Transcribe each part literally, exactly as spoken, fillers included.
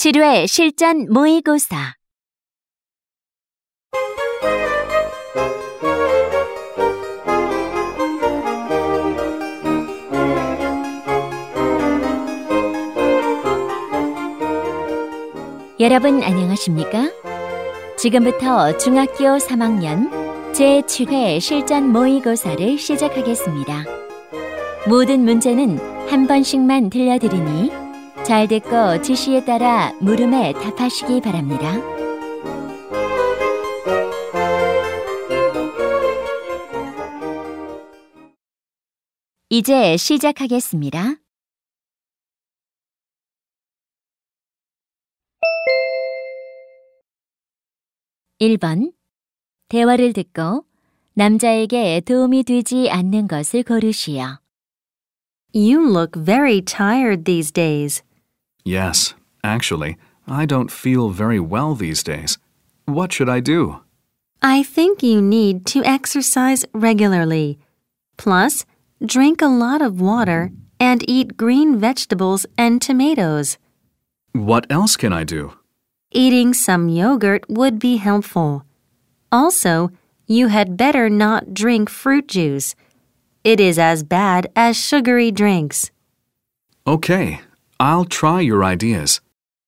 칠 회 실전 모의고사 여러분 안녕하십니까? 지금부터 중학교 삼 학년 제칠 회 실전 모의고사를 시작하겠습니다. 모든 문제는 한 번씩만 들려드리니 잘 듣고 지시에 따라 물음에 답하시기 바랍니다. 이제 시작하겠습니다. 일 번. 대화를 듣고 남자에게 도움이 되지 않는 것을 고르시오. You look very tired these days. Yes, actually, I don't feel very well these days. What should I do? I think you need to exercise regularly. Plus, drink a lot of water and eat green vegetables and tomatoes. What else can I do? Eating some yogurt would be helpful. Also, you had better not drink fruit juice. It is as bad as sugary drinks. Okay, I'll try your ideas.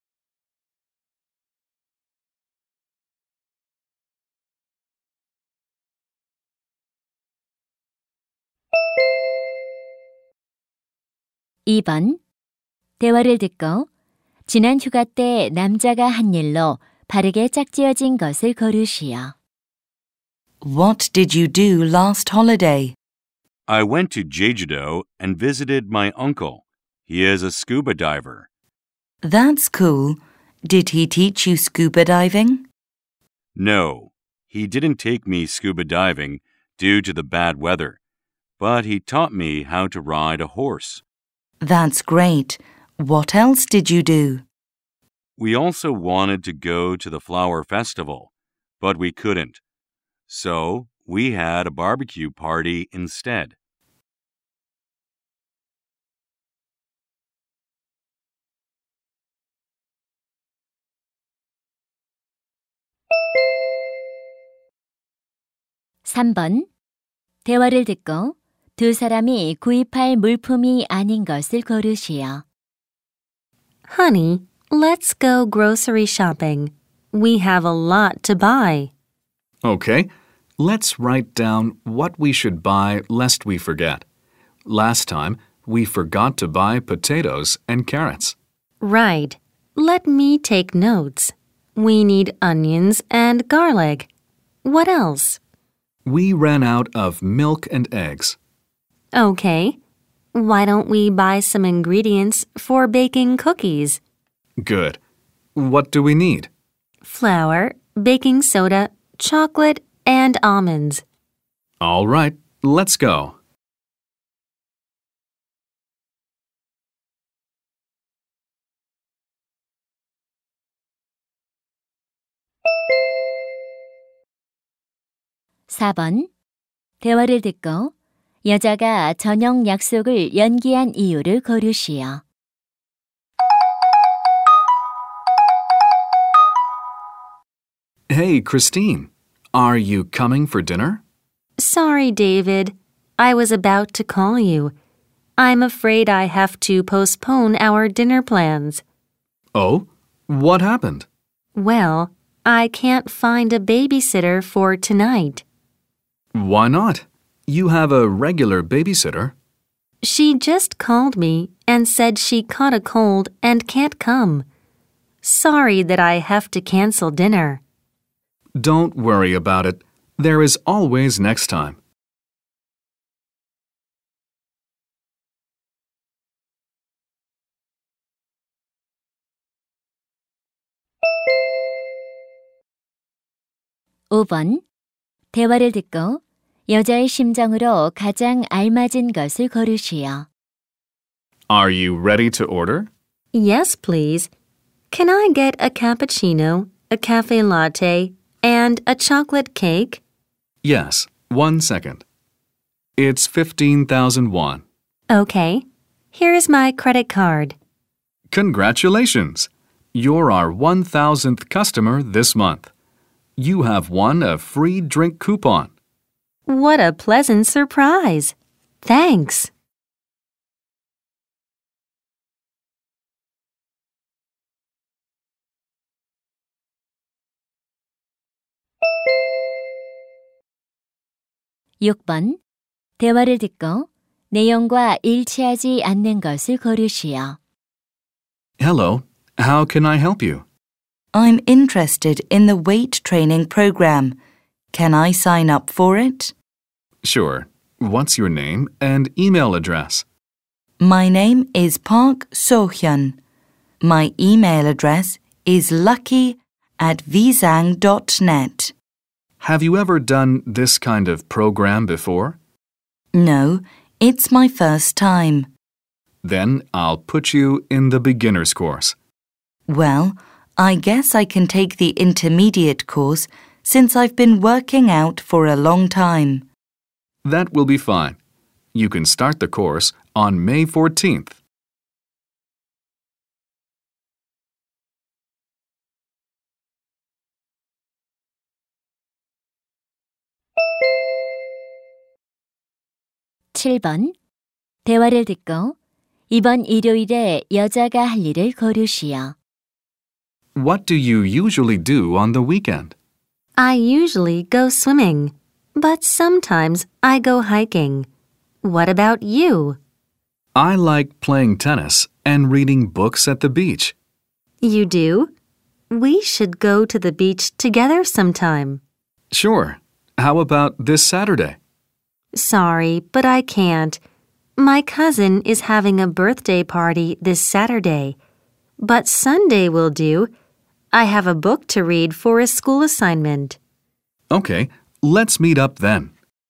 이 번. 대화를 듣고 지난 휴가 때 남자가 한 일로 바르게 짝지어진 것을 고르시오. What did you do last holiday? I went to Jeju-do and visited my uncle. He is a scuba diver. That's cool. Did he teach you scuba diving? No, he didn't take me scuba diving due to the bad weather, but he taught me how to ride a horse. That's great. What else did you do? We also wanted to go to the flower festival, but we couldn't. So, we had a barbecue party instead. 삼 번. 대화를 듣고 두 사람이 구입할 물품이 아닌 것을 고르시오. Honey, let's go grocery shopping. We have a lot to buy. Okay, let's write down what we should buy lest we forget. Last time, we forgot to buy potatoes and carrots. Right. Let me take notes. We need onions and garlic. What else? We ran out of milk and eggs. Okay. Why don't we buy some ingredients for baking cookies? Good. What do we need? Flour, baking soda, chocolate, and almonds. All right, let's go. 사 번. 대화를 듣고 여자가 저녁 약속을 연기한 이유를 고르시오. Hey, Christine, are you coming for dinner? Sorry, David. I was about to call you. I'm afraid I have to postpone our dinner plans. Oh, what happened? Well, I can't find a babysitter for tonight. Why not? You have a regular babysitter. She just called me and said she caught a cold and can't come. Sorry that I have to cancel dinner. Don't worry about it. There is always next time. 오 번. 대화를 듣고 여자의 심정으로 가장 알맞은 것을 고르시오. Are you ready to order? Yes, please. Can I get a cappuccino, a cafe latte, and a chocolate cake? Yes, one second. It's fifteen thousand won. Okay. Here's my credit card. Congratulations! You're our one thousandth customer this month. You have won a free drink coupon. What a pleasant surprise. Thanks. 육 번. 대화를 듣고 내용과 일치하지 않는 것을 고르시오. Hello, how can I help you? I'm interested in the weight training program. Can I sign up for it? Sure. What's your name and email address? My name is Park So-hyun. My email address is lucky at visang dot net. Have you ever done this kind of program before? No, it's my first time. Then I'll put you in the beginner's course. Well, I guess I can take the intermediate course since I've been working out for a long time. That will be fine. You can start the course on May fourteenth. 칠 번. 대화를 듣고 이번 일요일에 여자가 할 일을 고르시오. What do you usually do on the weekend? I usually go swimming, but sometimes I go hiking. What about you? I like playing tennis and reading books at the beach. You do? We should go to the beach together sometime. Sure. How about this Saturday? Sorry, but I can't. My cousin is having a birthday party this Saturday. But Sunday will do. I have a book to read for a school assignment. Okay, let's meet up then.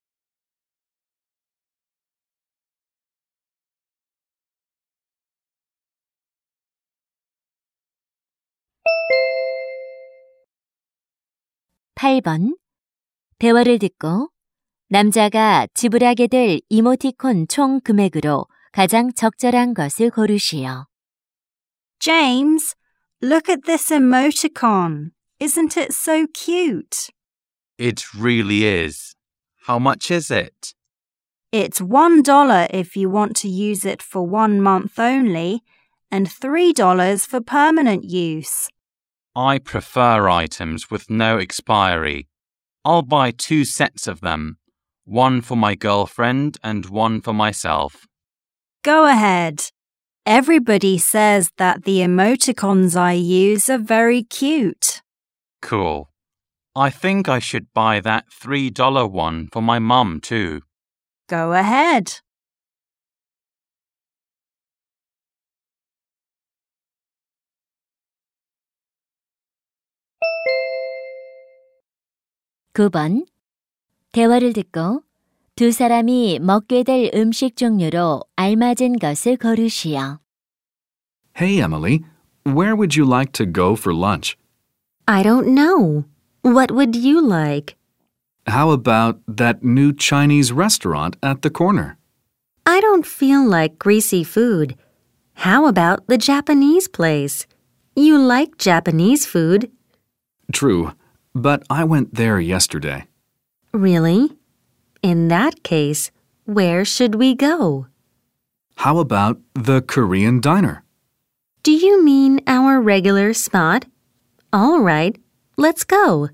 팔 번. 대화를 듣고 남자가 지불하게 될 이모티콘 총 금액으로 가장 적절한 것을 고르시오. James, look at this emoticon. Isn't it so cute? It really is. How much is it? It's one dollar if you want to use it for one month only, and three dollars for permanent use. I prefer items with no expiry. I'll buy two sets of them, one for my girlfriend and one for myself. Go ahead. Everybody says that the emoticons I use are very cute. Cool. I think I should buy that three dollar one for my mum too. Go ahead. 구 번. 대화를 듣고 두 사람이 먹게 될 음식 종류로 알맞은 것을 고르시오. Hey, Emily, where would you like to go for lunch? I don't know. What would you like? How about that new Chinese restaurant at the corner? I don't feel like greasy food. How about the Japanese place? You like Japanese food? True, but I went there yesterday. Really? In that case, where should we go? How about the Korean diner? Do you mean our regular spot? All right, let's go.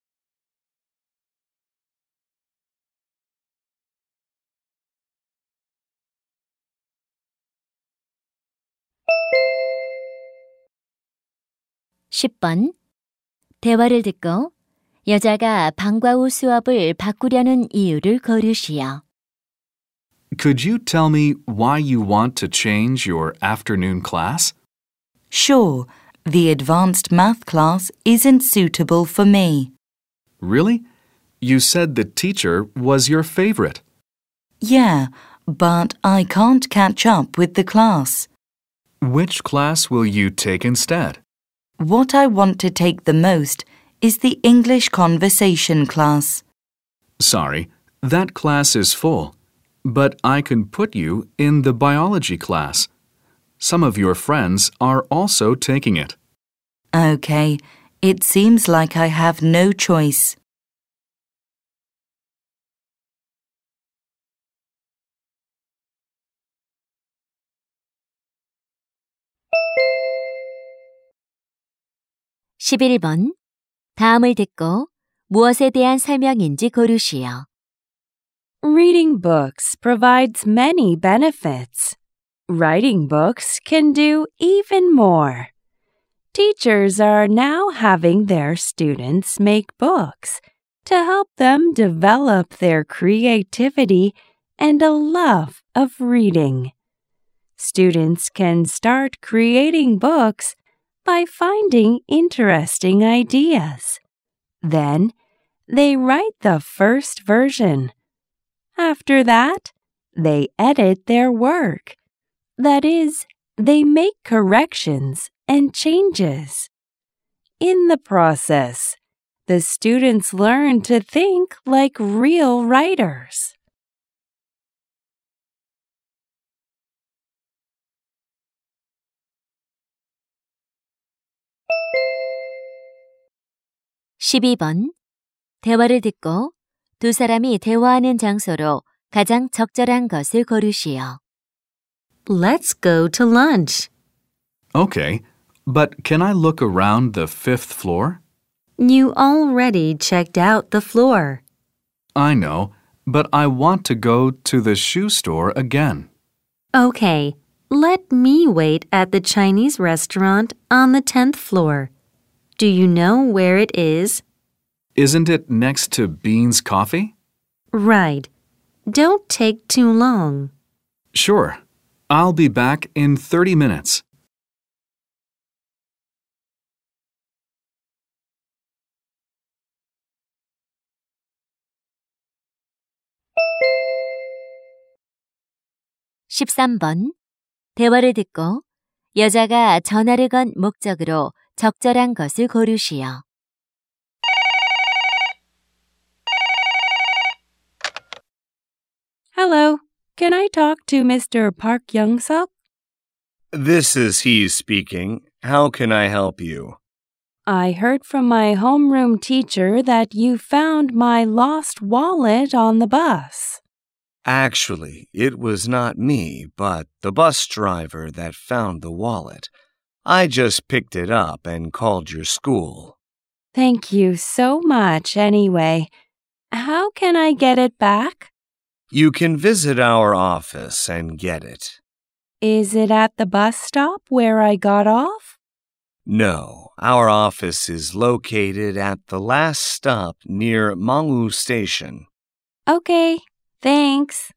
십 번. 대화를 듣고 여자가 방과 후 수업을 바꾸려는 이유를 고르시오. Could you tell me why you want to change your afternoon class? Sure, the advanced math class isn't suitable for me. Really? You said the teacher was your favorite. Yeah, but I can't catch up with the class. Which class will you take instead? What I want to take the most is the English conversation class. Sorry, that class is full, but I can put you in the biology class. Some of your friends are also taking it. Okay, it seems like I have no choice. 십일 번. 다음을 듣고 무엇에 대한 설명인지 고르시오. Reading books provides many benefits. Writing books can do even more. Teachers are now having their students make books to help them develop their creativity and a love of reading. Students can start creating books by finding interesting ideas. Then, they write the first version. After that, they edit their work. That is, they make corrections and changes. In the process, the students learn to think like real writers. 십이 번. 대화를 듣고 두 사람이 대화하는 장소로 가장 적절한 것을 고르시오. Let's go to lunch. Okay, but can I look around the fifth floor? You already checked out the floor. I know, but I want to go to the shoe store again. Okay, let me wait at the Chinese restaurant on the tenth floor. Do you know where it is? Isn't it next to Bean's Coffee? Right. Don't take too long. Sure. I'll be back in thirty minutes. 십삼 번. 대화를 듣고 여자가 전화를 건 목적으로 적절한 것을 고르시오. Hello, can I talk to Mister Park Young-suk? This is he speaking. How can I help you? I heard from my homeroom teacher that you found my lost wallet on the bus. Actually, it was not me, but the bus driver that found the wallet. I just picked it up and called your school. Thank you so much anyway. How can I get it back? You can visit our office and get it. Is it at the bus stop where I got off? No, our office is located at the last stop near Mangwoo Station. Okay, thanks.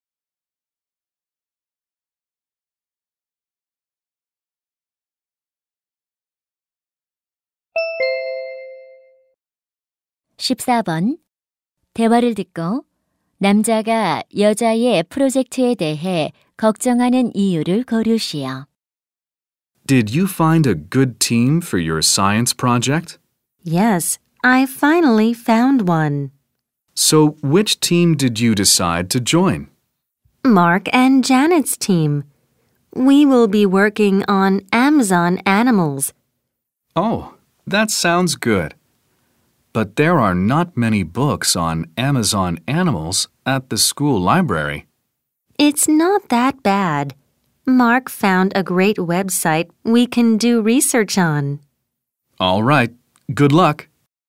십사 번. 대화를 듣고 남자가 여자의 프로젝트에 대해 걱정하는 이유를 고르시오. Did you find a good team for your science project? Yes, I finally found one. So which team did you decide to join? Mark and Janet's team. We will be working on Amazon animals. Oh, that sounds good. But there are not many books on Amazon animals at the school library. It's not that bad. Mark found a great website we can do research on. All right. Good luck.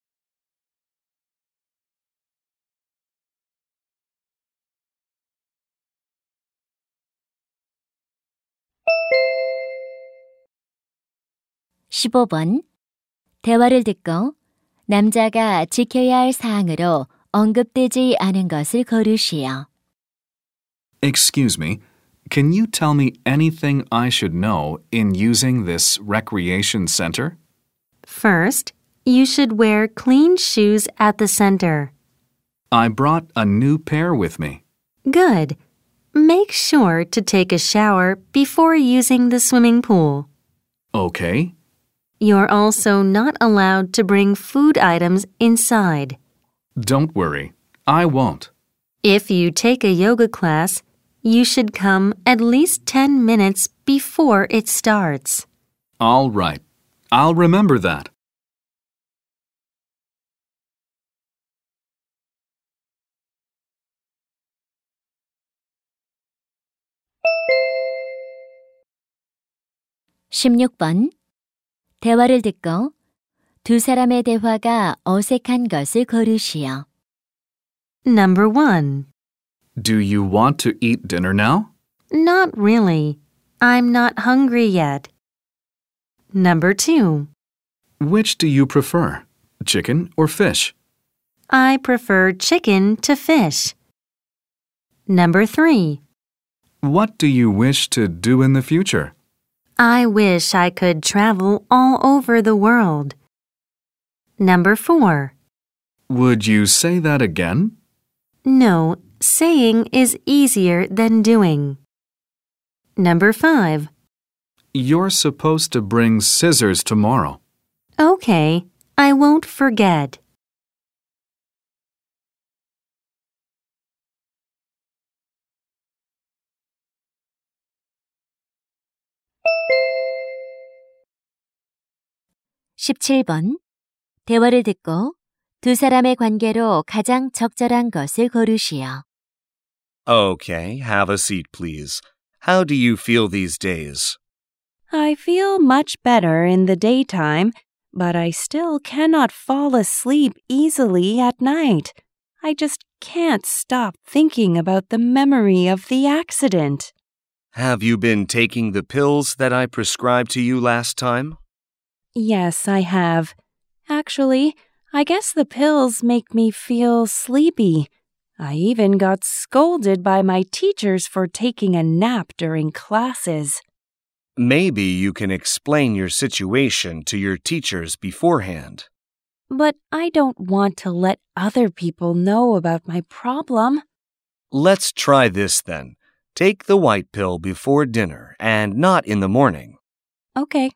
십오 번. 대화를 듣고 남자가 지켜야 할 사항으로 언급되지 않은 것을 고르시오. Excuse me, can you tell me anything I should know in using this recreation center? First, you should wear clean shoes at the center. I brought a new pair with me. Good. Make sure to take a shower before using the swimming pool. Okay. You're also not allowed to bring food items inside. Don't worry, I won't. If you take a yoga class, you should come at least ten minutes before it starts. All right, I'll remember that. 십육 번. 대화를 듣고 두 사람의 대화가 어색한 것을 고르시오. Number one. Do you want to eat dinner now? Not really. I'm not hungry yet. Number two. Which do you prefer, chicken or fish? I prefer chicken to fish. Number three. What do you wish to do in the future? I wish I could travel all over the world. Number four. Would you say that again? No, saying is easier than doing. Number five. You're supposed to bring scissors tomorrow. Okay, I won't forget. 십칠 번. 대화를 듣고 두 사람의 관계로 가장 적절한 것을 고르시오. Okay, have a seat, please. How do you feel these days? I feel much better in the daytime, but I still cannot fall asleep easily at night. I just can't stop thinking about the memory of the accident. Have you been taking the pills that I prescribed to you last time? Yes, I have. Actually, I guess the pills make me feel sleepy. I even got scolded by my teachers for taking a nap during classes. Maybe you can explain your situation to your teachers beforehand. But I don't want to let other people know about my problem. Let's try this then. Take the white pill before dinner and not in the morning. Okay.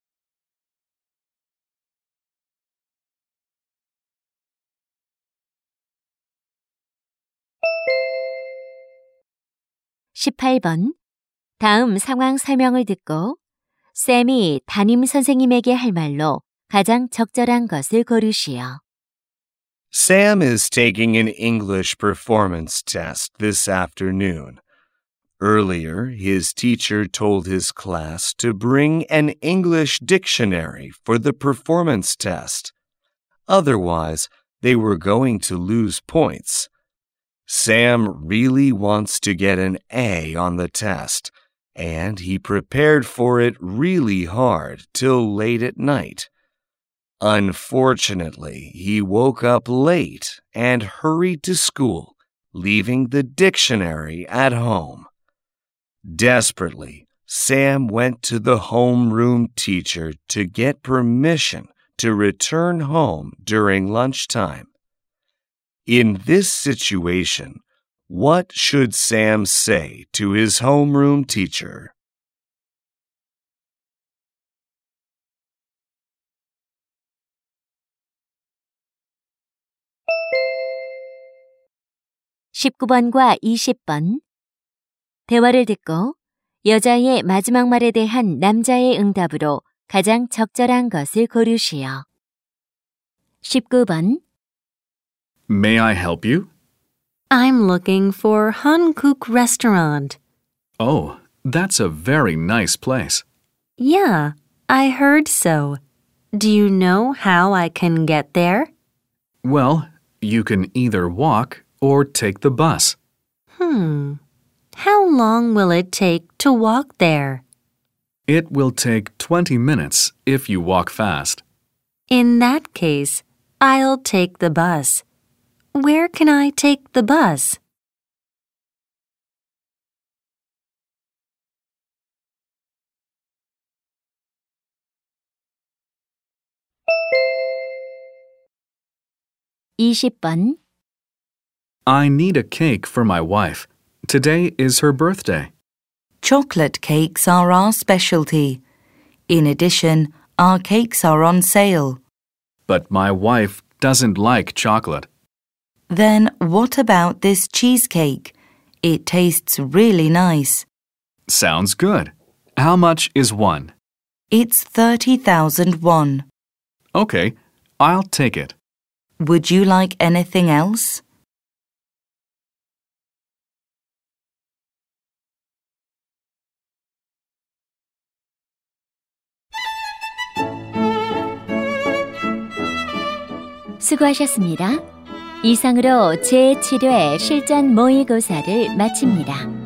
십팔 번. 다음 상황 설명을 듣고 쌤이 담임 선생님에게 할 말로 가장 적절한 것을 고르시오. Sam is taking an English performance test this afternoon. Earlier, his teacher told his class to bring an English dictionary for the performance test. Otherwise, they were going to lose points. Sam really wants to get an A on the test, and he prepared for it really hard till late at night. Unfortunately, he woke up late and hurried to school, leaving the dictionary at home. Desperately, Sam went to the homeroom teacher to get permission to return home during lunchtime. In this situation, what should Sam say to his homeroom teacher? 십구 번과 이십 번. 대화를 듣고 여자의 마지막 말에 대한 남자의 응답으로 가장 적절한 것을 고르시오. 십구 번. May I help you? I'm looking for Hankook Restaurant. Oh, that's a very nice place. Yeah, I heard so. Do you know how I can get there? Well, you can either walk or take the bus. Hmm. How long will it take to walk there? It will take twenty minutes if you walk fast. In that case, I'll take the bus. Where can I take the bus? 이십 번. I need a cake for my wife. Today is her birthday. Chocolate cakes are our specialty. In addition, our cakes are on sale. But my wife doesn't like chocolate. Then what about this cheesecake? It tastes really nice. Sounds good. How much is one? It's thirty thousand won. Okay, I'll take it. Would you like anything else? 수고하셨습니다. 이상으로 제칠 회 실전 모의고사를 마칩니다.